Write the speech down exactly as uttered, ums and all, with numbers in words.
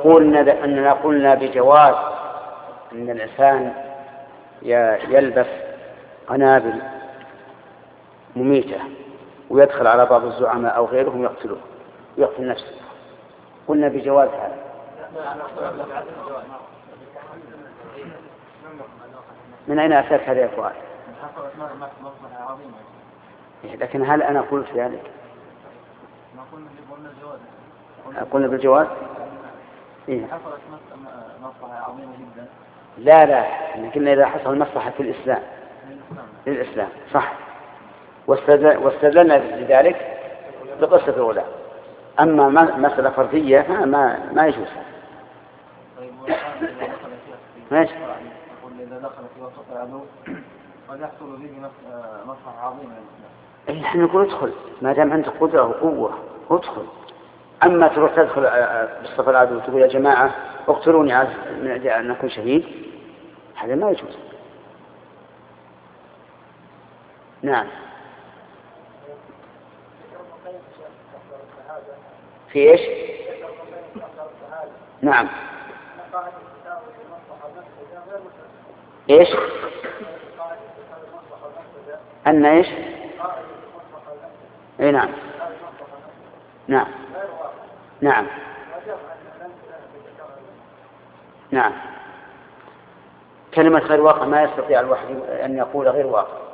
يقول أننا قلنا بجواز أن الإنسان يلبس قنابل مميتة ويدخل على بعض الزعماء أو غيرهم يقتله ويقتل نفسه، قلنا بجواز هذا. من أين أتاك هذا يا فؤاد؟ لكن هل أنا قلت ذلك؟ قلنا بالجواز؟ إيه؟ لا لا، لكن إذا حصل مصلحة في الإسلام للإسلام صح، واستدلنا بذلك بقصة الأولى. أما مسألة فردية ما ما يجوز. ماشي. إذا دخل في وسط العدو قد يحصل به مصلحة عظيمة. نحن نقول ادخل ما دام عندك قدرة وقوة ادخل. أما تروح تدخل بالصف العدو وتقول يا جماعة اقتلوني من أجل أن أكون شهيد، هذا ما يجوز. نعم. في إيش؟ نعم. إيش؟ أن إيش؟ إيه نعم. نعم. نعم. نعم. كلمة غير واقع ما يستطيع الواحد أن يقول غير واقع.